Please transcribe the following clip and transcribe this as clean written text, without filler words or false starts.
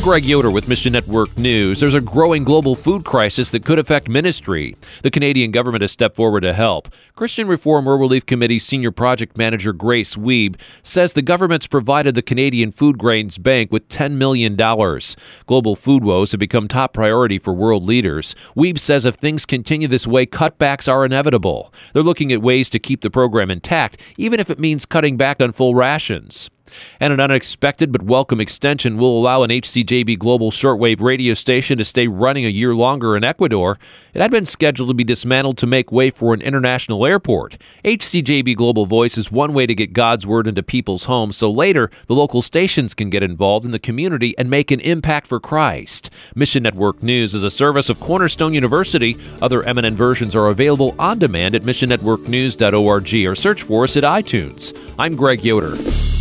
Greg Yoder with Mission Network News. There's a growing global food crisis that could affect ministry. The Canadian government has stepped forward to help. Christian Reform World Relief Committee Senior Project Manager Grace Wiebe says the government's provided the Canadian Food Grains Bank with $10 million. Global food woes have become top priority for world leaders. Wiebe says if things continue this way, cutbacks are inevitable. They're looking at ways to keep the program intact, even if it means cutting back on full rations. And an unexpected but welcome extension will allow an HCJB Global shortwave radio station to stay running a year longer in Ecuador. It had been scheduled to be dismantled to make way for an international airport. HCJB Global Voice is one way to get God's word into people's homes, so later the local stations can get involved in the community and make an impact for Christ. Mission Network News is a service of Cornerstone University. Other MNN versions are available on demand at missionnetworknews.org or search for us at iTunes. I'm Greg Yoder.